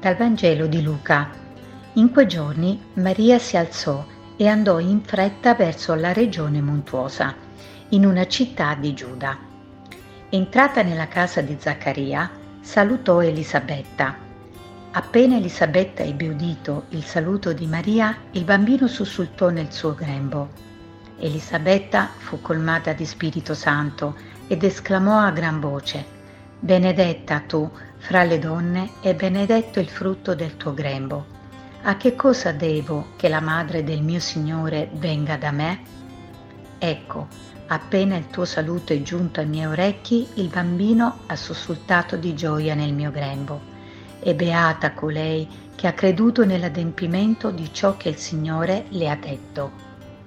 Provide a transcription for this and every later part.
Dal Vangelo di Luca. In quei giorni Maria si alzò e andò in fretta verso la regione montuosa, in una città di Giuda. Entrata nella casa di Zaccaria, salutò Elisabetta. Appena Elisabetta ebbe udito il saluto di Maria, il bambino sussultò nel suo grembo. Elisabetta fu colmata di Spirito Santo ed esclamò a gran voce: «Benedetta tu fra le donne e benedetto il frutto del tuo grembo. A che cosa devo che la madre del mio Signore venga da me? Ecco, appena il tuo saluto è giunto ai miei orecchi, il bambino ha sussultato di gioia nel mio grembo. E beata colei che ha creduto nell'adempimento di ciò che il Signore le ha detto».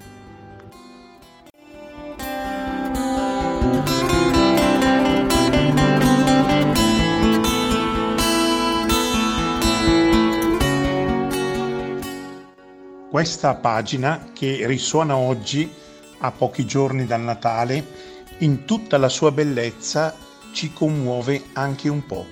Questa pagina, che risuona oggi, a pochi giorni dal Natale, in tutta la sua bellezza ci commuove anche un po'.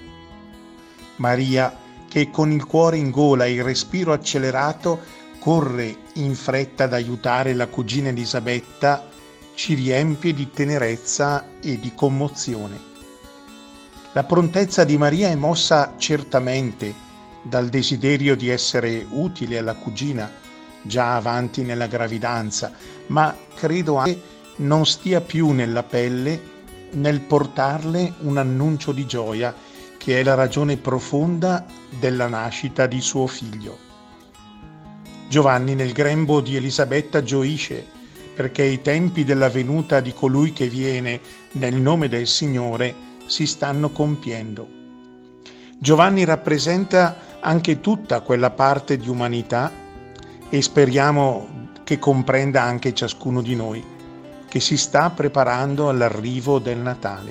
Maria, che con il cuore in gola e il respiro accelerato corre in fretta ad aiutare la cugina Elisabetta, ci riempie di tenerezza e di commozione. La prontezza di Maria è mossa certamente dal desiderio di essere utile alla cugina, già avanti nella gravidanza, ma credo anche non stia più nella pelle nel portarle un annuncio di gioia che è la ragione profonda della nascita di suo figlio. Giovanni nel grembo di Elisabetta gioisce perché i tempi della venuta di colui che viene nel nome del Signore si stanno compiendo. Giovanni rappresenta anche tutta quella parte di umanità, e speriamo che comprenda anche ciascuno di noi, che si sta preparando all'arrivo del Natale.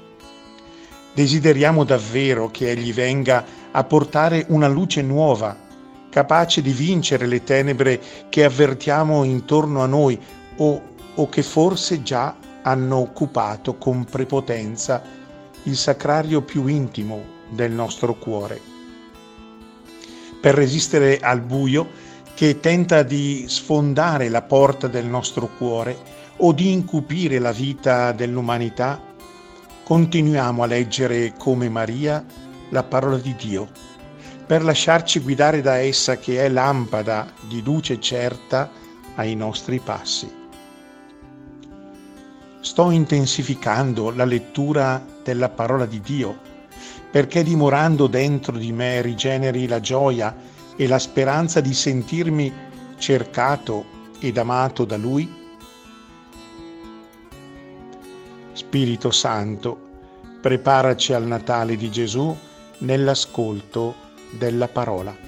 Desideriamo davvero che Egli venga a portare una luce nuova, capace di vincere le tenebre che avvertiamo intorno a noi o che forse già hanno occupato con prepotenza il sacrario più intimo del nostro cuore. Per resistere al buio che tenta di sfondare la porta del nostro cuore o di incupire la vita dell'umanità, continuiamo a leggere come Maria la parola di Dio, per lasciarci guidare da essa, che è lampada di luce certa ai nostri passi. Sto intensificando la lettura della parola di Dio, perché dimorando dentro di me rigeneri la gioia e la speranza di sentirmi cercato ed amato da Lui? Spirito Santo, preparaci al Natale di Gesù nell'ascolto della parola.